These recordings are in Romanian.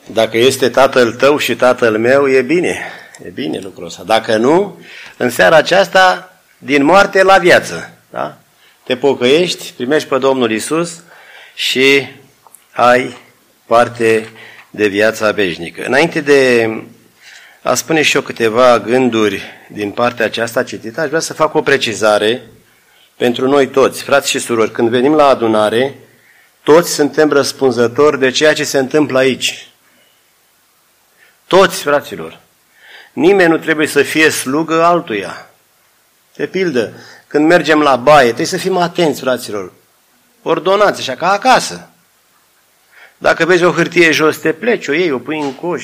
Dacă este tatăl tău și tatăl meu, e bine lucrul ăsta. Dacă nu, în seara aceasta, din moarte la viață, da? Te pocăiești, primești pe Domnul Iisus și ai parte de viața veșnică. Înainte de a spune și eu câteva gânduri din partea aceasta citită, aș vrea să fac o precizare pentru noi toți, frați și surori. Când venim la adunare, toți suntem răspunzători de ceea ce se întâmplă aici. Toți, fraților. Nimeni nu trebuie să fie slugă altuia. De pildă, când mergem la baie, trebuie să fim atenți, fraților. Ordonați, așa, ca acasă. Dacă vezi o hârtie jos, te pleci, o iei, o pui în coș.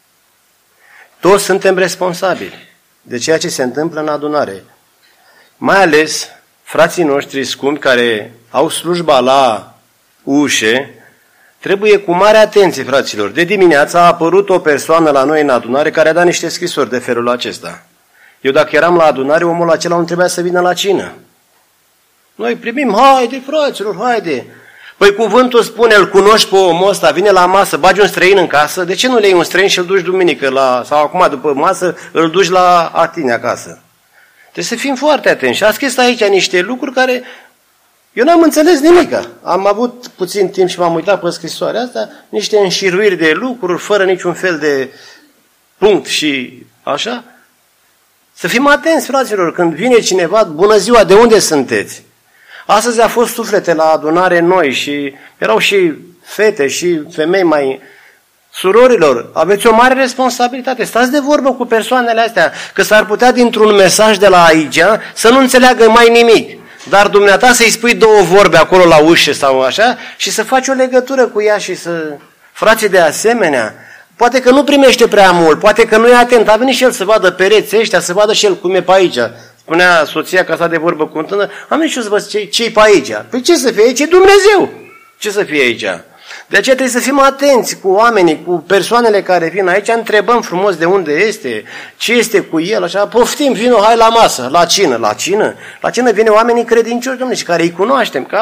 Toți suntem responsabili de ceea ce se întâmplă în adunare. Mai ales frații noștri scumpi care au slujba la ușe, trebuie cu mare atenție, fraților. De dimineață a apărut o persoană la noi în adunare care a dat niște scrisori de felul acesta. Eu dacă eram la adunare, omul acela nu trebuia să vină la cină. Noi primim, haide, fraților, haide. Păi cuvântul spune, îl cunoști pe omul ăsta, vine la masă, bagi un străin în casă, de ce nu le iei un străin și îl duci duminică sau acum după masă îl duci la tine acasă? Trebuie să fim foarte atenți. Și a scris aici niște lucruri care eu n-am înțeles nimic. Am avut puțin timp și m-am uitat pe scrisoarea asta, niște înșiruiri de lucruri, fără niciun fel de punct și așa. Să fim atenți, fraților, când vine cineva, bună ziua, de unde sunteți? Astăzi a fost suflete la adunare noi și erau și fete și femei mai... Surorilor, aveți o mare responsabilitate. Stați de vorbă cu persoanele astea, că s-ar putea dintr-un mesaj de la aici să nu înțeleagă mai nimic. Dar dumneata să-i spui două vorbe acolo la ușă sau așa și să faci o legătură cu ea și să... Frații de asemenea, poate că nu primește prea mult, poate că nu e atent. A venit și el să vadă pereții ăștia, să vadă și el cum e pe aici. Spunea soția că a stat de vorbă cu un tânăr, am venit și eu să văd ce-i pe aici. Păi ce să fie aici? E Dumnezeu! Ce să fie aici? De aceea trebuie să fim atenți cu oamenii, cu persoanele care vin aici, întrebăm frumos de unde este, ce este cu el, așa, poftim, vino, hai la masă, la cină. La cină vine oamenii credincioși, Dom'le, și care îi cunoaștem, că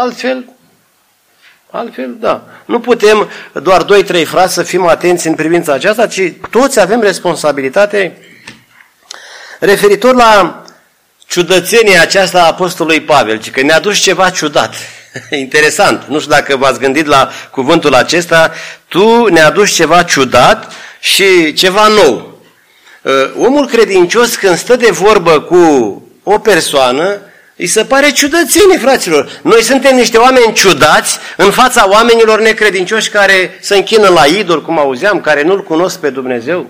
altfel, da. Nu putem doar 2-3 frați să fim atenți în privința aceasta, ci toți avem responsabilitate referitor la ciudățenia aceasta a apostolului Pavel, ci că ne-a dus ceva ciudat. Interesant, nu știu dacă v-ați gândit la cuvântul acesta, tu ne aduci ceva ciudat și ceva nou. Omul credincios când stă de vorbă cu o persoană, îi se pare ciudățenie, fraților. Noi suntem niște oameni ciudați în fața oamenilor necredincioși care se închină la idol, cum auzeam, care nu-L cunosc pe Dumnezeu.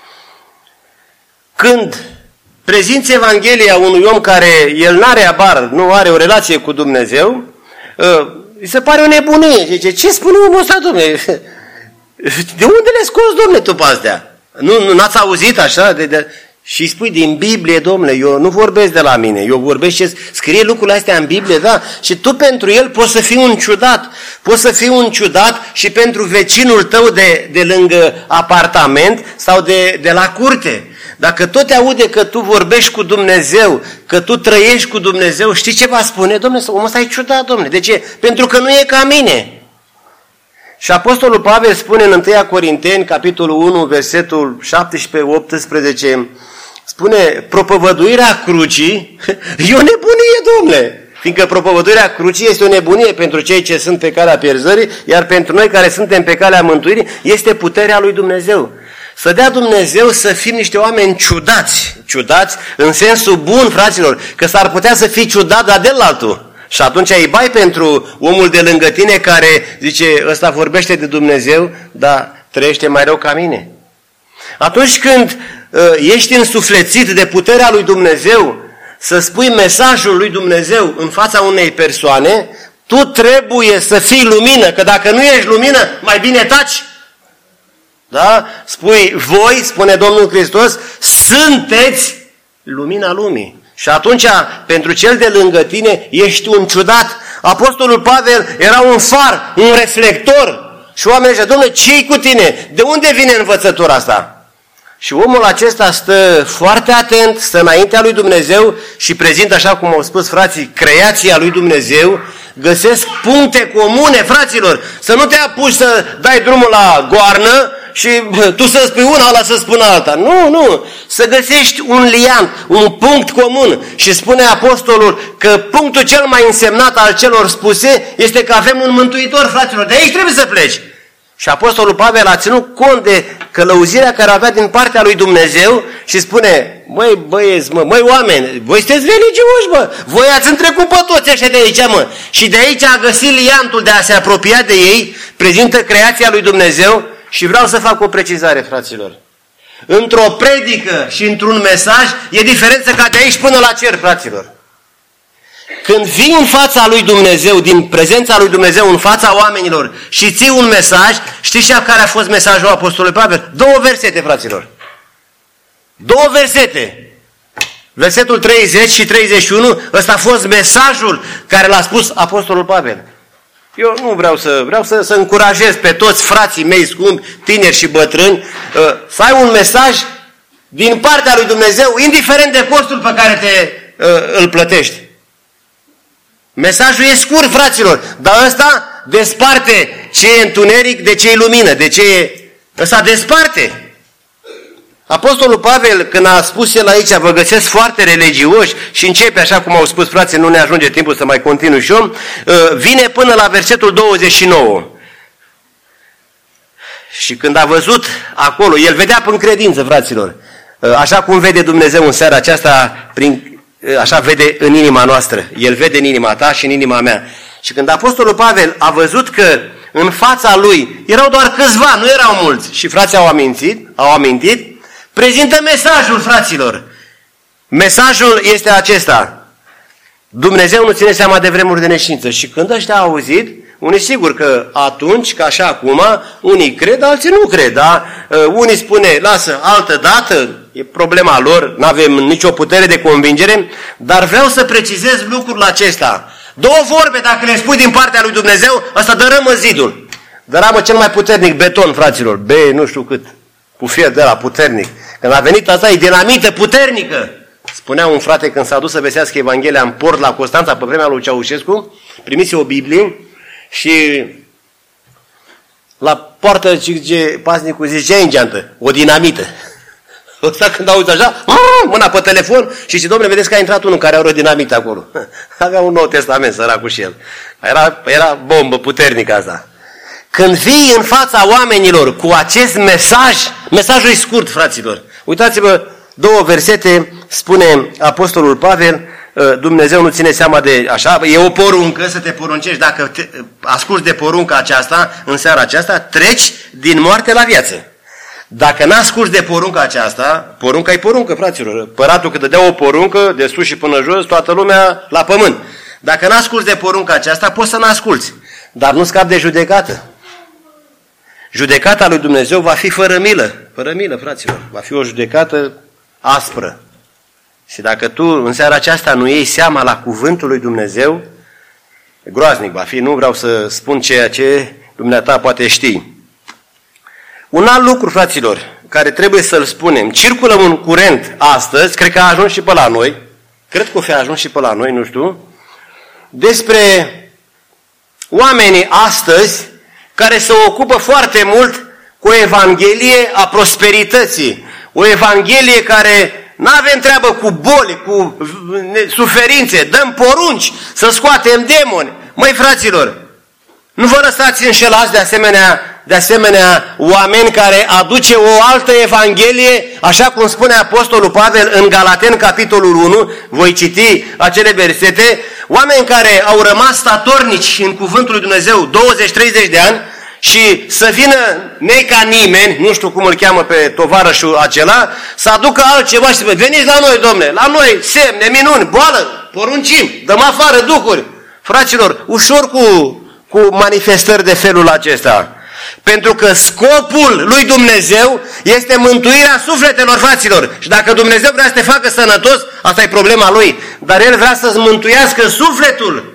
Când prezinți Evanghelia unui om care el n-are abar, nu are o relație cu Dumnezeu, îi se pare o nebunie. Zice, ce spune omul ăsta, Dom'le? De unde le scoți, Dom'le, tu pe astea? N-ați auzit așa? Și îi spui din Biblie, Dom'le, eu nu vorbesc de la mine, eu vorbesc ce scrie lucrurile astea în Biblie, da? Și tu pentru el poți să fii un ciudat. Poți să fii un ciudat și pentru vecinul tău de lângă apartament sau de la curte. Dacă tot te aude că tu vorbești cu Dumnezeu, că tu trăiești cu Dumnezeu, știi ce va spune? Dom'le, omul ăsta e ciudat, Dom'le. De ce? Pentru că nu e ca mine. Și Apostolul Pavel spune în 1 Corinteni, capitolul 1, versetul 17-18, spune, propovăduirea crucii e o nebunie, Dom'le. Fiindcă propovăduirea crucii este o nebunie pentru cei ce sunt pe calea pierzării, iar pentru noi care suntem pe calea mântuirii, este puterea lui Dumnezeu. Să dea Dumnezeu să fim niște oameni ciudați în sensul bun, fraților, că s-ar putea să fii ciudat, dar de altul. Și atunci îi bai pentru omul de lângă tine care zice, ăsta vorbește de Dumnezeu, dar trăiește mai rău ca mine. Atunci când ești însuflețit de puterea lui Dumnezeu, să spui mesajul lui Dumnezeu în fața unei persoane, tu trebuie să fii lumină, că dacă nu ești lumină, mai bine taci. Da? Spui, voi, spune Domnul Hristos, sunteți lumina lumii. Și atunci, pentru cel de lângă tine, ești un ciudat. Apostolul Pavel era un far, un reflector. Și oamenii ziceau, Dom'le, ce-i cu tine? De unde vine învățătura asta? Și omul acesta stă foarte atent, stă înaintea lui Dumnezeu și prezintă, așa cum au spus frații, creația lui Dumnezeu, găsesc puncte comune, fraților. Să nu te apuci să dai drumul la goarnă și tu să spui una, ăla să spună alta. Nu. Să găsești un liant, un punct comun. Și spune apostolul că punctul cel mai însemnat al celor spuse este că avem un mântuitor, fraților. De aici trebuie să pleci. Și apostolul Pavel a ținut cont de călăuzirea care avea din partea lui Dumnezeu și spune, măi băieți, măi oameni, voi sunteți religioși, voi ați întrecut pe toți ăștia de aici, Și de aici a găsit liantul de a se apropia de ei, prezintă creația lui Dumnezeu și vreau să fac o precizare, fraților. Într-o predică și într-un mesaj e diferență ca de aici până la cer, fraților. Când vii în fața lui Dumnezeu, din prezența lui Dumnezeu în fața oamenilor și ții un mesaj, știți și care a fost mesajul apostolului Pavel? 2 versete, fraților. 2 versete. Versetul 30 și 31, ăsta a fost mesajul care l-a spus apostolul Pavel. Eu nu vreau să încurajez pe toți frații mei scumpi, tineri și bătrâni, să ai un mesaj din partea lui Dumnezeu, indiferent de costul pe care îl plătești. Mesajul e scurt, fraților, dar ăsta desparte ce e întuneric de ce e lumină, ăsta desparte. Apostolul Pavel, când a spus el aici, vă găsesc foarte religioși și începe, așa cum au spus frații, nu ne ajunge timpul să mai continui și eu, vine până la versetul 29. Și când a văzut acolo, el vedea prin credință, fraților, așa cum vede Dumnezeu în seara aceasta, așa vede în inima noastră. El vede în inima ta și în inima mea. Și când apostolul Pavel a văzut că în fața lui erau doar câțiva, nu erau mulți, și frații au amintit, prezintă mesajul, fraților. Mesajul este acesta. Dumnezeu nu ține seama de vremuri de neștiință. Și când ăștia au auzit, unii sigur că atunci, ca așa acum, unii cred, alții nu cred, da? Unii spune, lasă, altă dată, e problema lor, nu avem nicio putere de convingere, dar vreau să precizez lucrul acesta. 2 vorbe, dacă le spui din partea lui Dumnezeu, ăsta dărâmă zidul. Dărâmă cel mai puternic beton, fraților, nu știu cât, cu fier de la puternic. Când a venit asta, e dinamită puternică. Spunea un frate când s-a dus să vestească Evanghelia în port la Constanța, pe vremea lui Ceaușescu, primise o Biblie și la poartă pasnicul zicea în geantă, o dinamită. Ăsta când auzi așa, mâna pe telefon și zice, domnule, vedeți că a intrat unul care are o dinamită acolo. Avea un Nou Testament, săracul și el. Era bombă puternică asta. Când vii în fața oamenilor cu acest mesajul e scurt, fraților. Uitați-vă, 2 versete, spune apostolul Pavel, Dumnezeu nu ține seama de așa, e o poruncă să te poruncești, dacă asculți de porunca aceasta, în seara aceasta, treci din moarte la viață. Dacă n-asculți de porunca aceasta, porunca e poruncă, fraților. Împăratul când dădea o poruncă, de sus și până jos, toată lumea la pământ. Dacă n-asculți de porunca aceasta, poți să n-asculți, dar nu scapi de judecată. Judecata lui Dumnezeu va fi fără milă, fraților. Va fi o judecată aspră. Și dacă tu în seara aceasta nu iei seama la cuvântul lui Dumnezeu, groaznic va fi, nu vreau să spun ceea ce dumneata poate ști. Un alt lucru, fraților, care trebuie să-l spunem, circulă un curent astăzi, cred că a ajuns și pe la noi, nu știu, despre oamenii astăzi care se ocupă foarte mult cu o evanghelie a prosperității, o evanghelie care n-avem treabă cu boli, cu suferințe, dăm porunci să scoatem demoni. Măi, fraților, nu vă lăsați înșelați de asemenea oameni care aduce o altă evanghelie, așa cum spune apostolul Pavel în Galateni, capitolul 1, voi citi acele versete, oameni care au rămas statornici în cuvântul lui Dumnezeu 20-30 de ani și să vină nei ca nimeni, nu știu cum îl cheamă pe tovarășul acela, să aducă altceva și să spune, veniți la noi, domne, la noi semne, minuni, boală, poruncim, dăm afară duhuri. Fraților, ușor cu manifestări de felul acesta. Pentru că scopul lui Dumnezeu este mântuirea sufletelor, fraților. Și dacă Dumnezeu vrea să te facă sănătos, asta e problema lui. Dar El vrea să-ți mântuiască sufletul.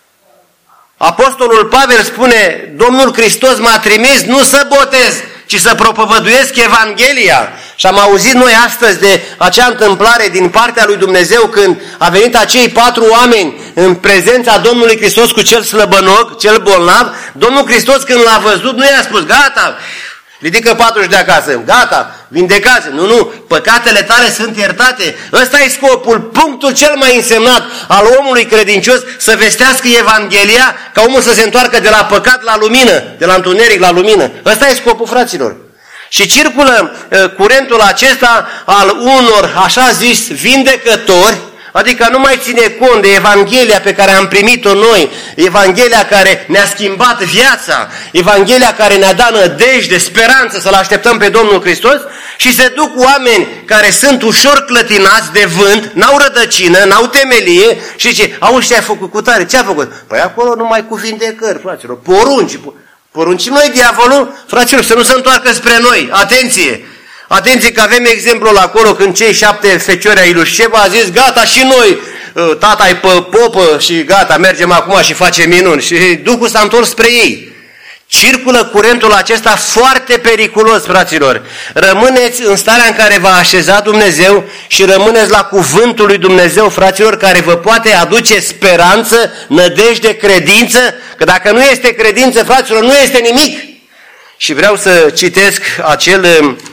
Apostolul Pavel spune, Domnul Hristos m-a trimis nu să botez, ci să propovăduiesc Evanghelia. Și am auzit noi astăzi de acea întâmplare din partea lui Dumnezeu când a venit acei 4 oameni în prezența Domnului Hristos cu cel slăbănog, cel bolnav. Domnul Hristos când l-a văzut nu i-a spus, gata, ridică patul de acasă, gata, vindecați. Nu, păcatele tale sunt iertate. Ăsta e scopul, punctul cel mai însemnat al omului credincios, să vestească Evanghelia, ca omul să se întoarcă de la păcat la lumină, de la întuneric la lumină. Ăsta e scopul, fraților. Și circulă curentul acesta al unor, așa zis, vindecători, adică nu mai ține cont de Evanghelia pe care am primit-o noi, Evanghelia care ne-a schimbat viața, Evanghelia care ne-a dat nădejde, speranță să-L așteptăm pe Domnul Hristos, și se duc oameni care sunt ușor clătinați de vânt, n-au rădăcină, n-au temelie și zice, auzi ce ai făcut cu tare? Ce a făcut? Păi acolo numai cu vindecări, fraților, porunci noi diavolul, fraților, să nu se întoarcă spre noi. Atenție! Atenție că avem exemplul acolo când cei 7 feciori ai lui Șeba a zis, gata și noi, tata-i pe popă și gata, mergem acum și facem minuni. Și Duhul s-a întors spre ei. Circulă curentul acesta foarte periculos, fraților. Rămâneți în starea în care v-a așezat Dumnezeu și rămâneți la cuvântul lui Dumnezeu, fraților, care vă poate aduce speranță, nădejde, credință, că dacă nu este credință, fraților, nu este nimic. Și vreau să citesc acel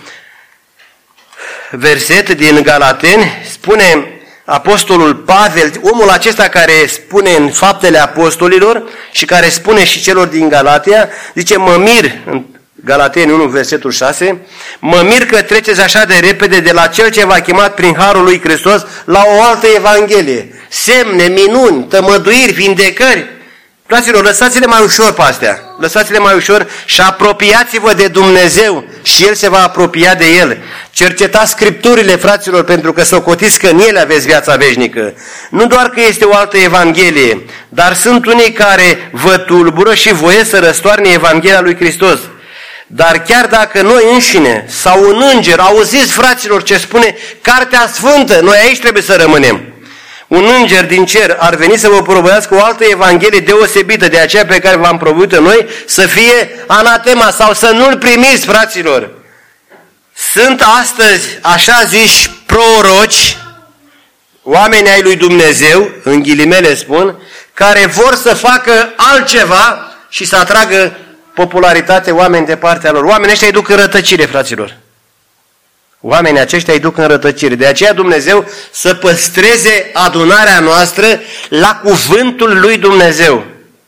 verset din Galateni, spune apostolul Pavel, omul acesta care spune în Faptele Apostolilor și care spune și celor din Galatia, zice, mă mir, în Galateni 1, versetul 6, mă mir că treceți așa de repede de la Cel ce v-a chemat prin Harul lui Hristos la o altă Evanghelie. Semne, minuni, tămăduiri, vindecări. Fraților, lăsați-le mai ușor pe astea, lăsați-le mai ușor și apropiați-vă de Dumnezeu și El se va apropia de El. Cercetați Scripturile, fraților, pentru că socotiți că în ele aveți viața veșnică. Nu doar că este o altă Evanghelie, dar sunt unii care vă tulbură și voie să răstoarne Evanghelia lui Hristos. Dar chiar dacă noi înșine sau un înger, auziți, fraților, ce spune Cartea Sfântă, noi aici trebuie să rămânem. Un înger din cer ar veni să vă propovădească o altă Evanghelie deosebită de aceea pe care v-am propovăduit noi, să fie anatema sau să nu-l primiți, fraților. Sunt astăzi, așa ziși, proroci, oameni ai lui Dumnezeu, în ghilimele spun, care vor să facă altceva și să atragă popularitate oameni de partea lor. Oamenii ăștia îi duc în rătăcire, fraților. Oamenii aceștia îi duc în rătăcire. De aceea Dumnezeu să păstreze adunarea noastră la cuvântul lui Dumnezeu.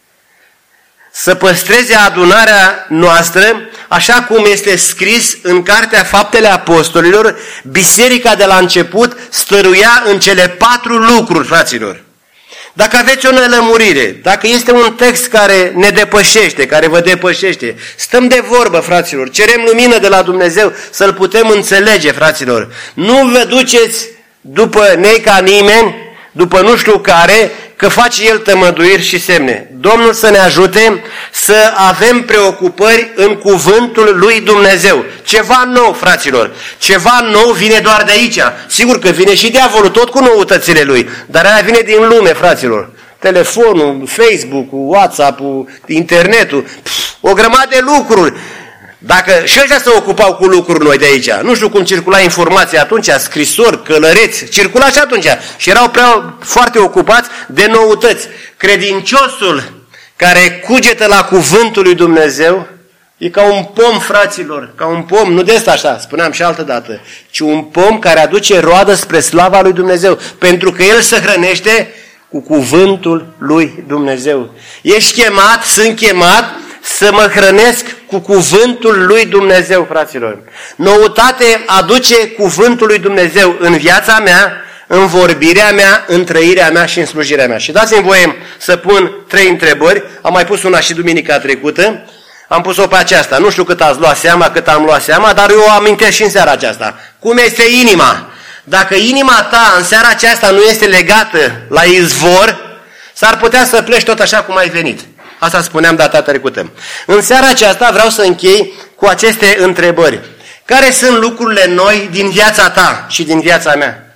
Să păstreze adunarea noastră, așa cum este scris în Cartea Faptele Apostolilor, biserica de la început stăruia în cele 4 lucruri, fraților. Dacă aveți o nelămurire, dacă este un text care ne depășește, care vă depășește, stăm de vorbă, fraților, cerem lumină de la Dumnezeu să-L putem înțelege, fraților. Nu vă duceți după nei ca nimeni, după nu știu care, că face El tămăduiri și semne. Domnul să ne ajute să avem preocupări în cuvântul lui Dumnezeu. Ceva nou, fraților, ceva nou vine doar de aici. Sigur că vine și diavolul tot cu noutățile lui, dar aia vine din lume, fraților. Telefonul, Facebook-ul, WhatsApp-ul, internetul, o grămadă de lucruri. Dacă și ăștia se ocupau cu lucruri noi de aici, nu știu cum circula informația atunci, scrisori, călăreți, circula și atunci și erau foarte ocupați de noutăți. Credinciosul care cugetă la cuvântul lui Dumnezeu e ca un pom, fraților, ca un pom, nu de asta așa, spuneam și altă dată, ci un pom care aduce roadă spre slava lui Dumnezeu, pentru că el se hrănește cu cuvântul lui Dumnezeu. Ești chemat, sunt chemat să mă hrănesc cu cuvântul lui Dumnezeu, fraților. Noutate aduce cuvântul lui Dumnezeu în viața mea, în vorbirea mea, în trăirea mea și în slujirea mea. Și dați-mi voie să pun 3 întrebări. Am mai pus una și duminica trecută. Am pus-o pe aceasta. Nu știu cât ați luat seama, cât am luat seama, dar eu o amintesc și în seara aceasta. Cum este inima? Dacă inima ta în seara aceasta nu este legată la izvor, s-ar putea să pleci tot așa cum ai venit. Asta spuneam data trecută. În seara aceasta vreau să închei cu aceste întrebări. Care sunt lucrurile noi din viața ta și din viața mea?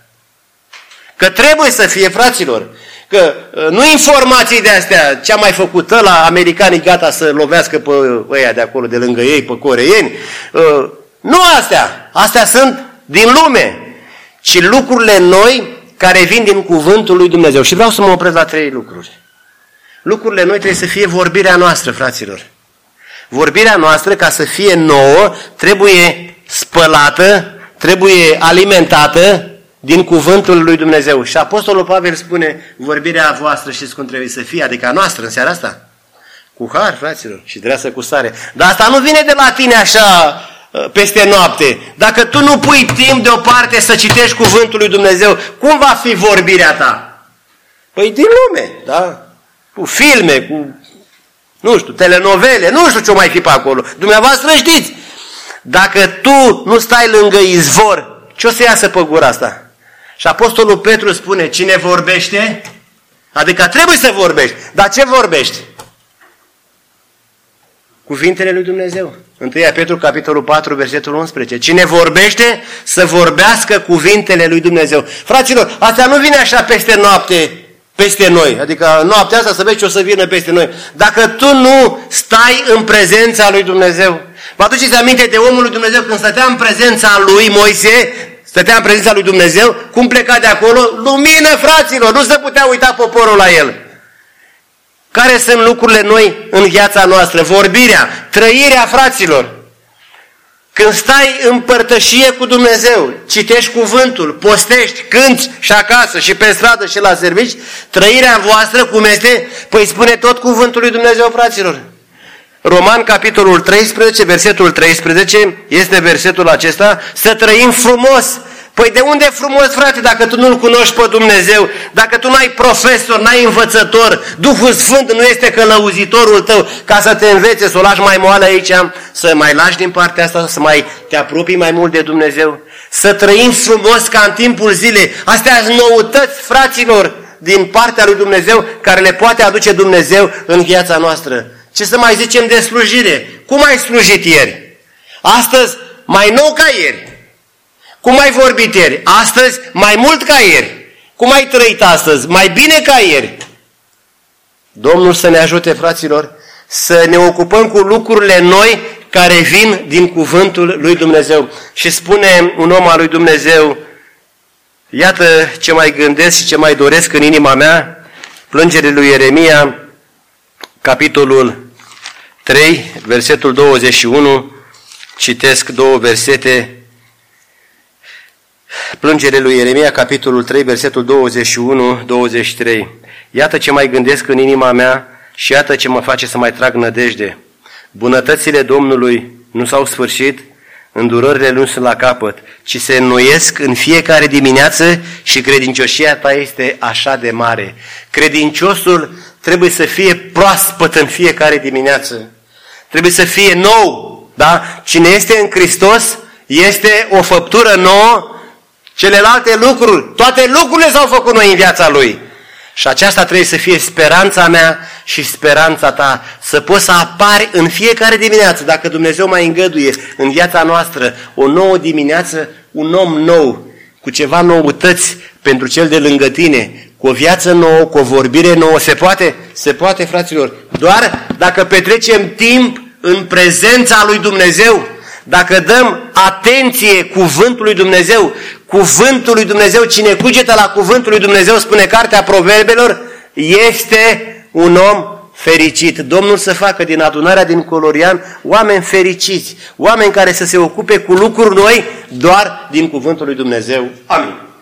Că trebuie să fie, fraților, că nu informații de astea, ce-a mai făcut ăla, americanii gata să lovească pe ăia de acolo, de lângă ei, pe coreeni. Nu astea. Astea sunt din lume, ci lucrurile noi care vin din cuvântul lui Dumnezeu. Și vreau să mă opresc la 3 lucruri. Lucrurile noi trebuie să fie vorbirea noastră, fraților. Vorbirea noastră, ca să fie nouă, trebuie spălată, trebuie alimentată din cuvântul lui Dumnezeu. Și Apostolul Pavel spune, vorbirea voastră știți cum trebuie să fie, adică a noastră în seara asta. Cu har, fraților, și dreasă cu sare. Dar asta nu vine de la tine așa peste noapte. Dacă tu nu pui timp deoparte să citești cuvântul lui Dumnezeu, cum va fi vorbirea ta? Păi din lume, da? Cu filme, cu, nu știu, telenovele, nu știu ce o mai fi pe acolo. Dumneavoastră știți. Dacă tu nu stai lângă izvor, ce o să iasă pe gura asta? Și Apostolul Petru spune, cine vorbește? Adică trebuie să vorbești. Dar ce vorbești? Cuvintele lui Dumnezeu. 1 Petru, capitolul 4, versetul 11. Cine vorbește, să vorbească cuvintele lui Dumnezeu. Fraților, asta nu vine așa peste noapte, peste noi. Adică noaptea asta să vezi ce o să vină peste noi. Dacă tu nu stai în prezența lui Dumnezeu. Vă aduceți aminte de omul lui Dumnezeu când stătea în prezența lui Moise, stătea în prezența lui Dumnezeu, cum pleca de acolo? Lumină, fraților, nu se putea uita poporul la el. Care sunt lucrurile noi în viața noastră? Vorbirea, trăirea, fraților. Când stai în părtășie cu Dumnezeu, citești cuvântul, postești, cânți și acasă și pe stradă și la servici, trăirea voastră cum este? Păi spune tot cuvântul lui Dumnezeu, fraților. Roman, capitolul 13, versetul 13, este versetul acesta, să trăim frumos. Păi de unde e frumos, frate, dacă tu nu-L cunoști pe Dumnezeu, dacă tu n-ai profesor, n-ai învățător, Duhul Sfânt nu este călăuzitorul tău ca să te învețe, să o lași mai moale aici, să mai lași din partea asta, să mai te apropii mai mult de Dumnezeu, să trăim frumos ca în timpul zilei. Astea sunt noutăți, fraților, din partea lui Dumnezeu, care le poate aduce Dumnezeu în viața noastră. Ce să mai zicem de slujire? Cum ai slujit ieri? Astăzi mai nou ca ieri. Cum ai vorbit ieri? Astăzi mai mult ca ieri. Cum ai trăit astăzi? Mai bine ca ieri. Domnul să ne ajute, fraților, să ne ocupăm cu lucrurile noi care vin din cuvântul lui Dumnezeu. Și spune un om al lui Dumnezeu, iată ce mai gândesc și ce mai doresc în inima mea, plângerile lui Ieremia, capitolul 3, versetul 21, citesc 2 versete. Plângerile lui Ieremia, capitolul 3, versetul 21-23. Iată ce mai gândesc în inima mea și iată ce mă face să mai trag nădejde. Bunătățile Domnului nu s-au sfârșit, îndurările nu sunt la capăt, ci se înnoiesc în fiecare dimineață și credincioșia ta este așa de mare. Credinciosul trebuie să fie proaspăt în fiecare dimineață. Trebuie să fie nou, da? Cine este în Hristos este o făptură nouă. Celelalte lucruri, toate lucrurile s-au făcut noi în viața Lui. Și aceasta trebuie să fie speranța mea și speranța ta, să poți să apari în fiecare dimineață, dacă Dumnezeu mai îngăduie în viața noastră o nouă dimineață, un om nou, cu ceva noutăți pentru cel de lângă tine, cu o viață nouă, cu o vorbire nouă. Se poate? Se poate, fraților. Doar dacă petrecem timp în prezența lui Dumnezeu, dacă dăm atenție cuvântului Dumnezeu, cuvântul lui Dumnezeu, cine cugetă la cuvântul lui Dumnezeu, spune Cartea Proverbelor, este un om fericit. Domnul să facă din adunarea din Colorian oameni fericiți, oameni care să se ocupe cu lucruri noi doar din cuvântul lui Dumnezeu. Amin.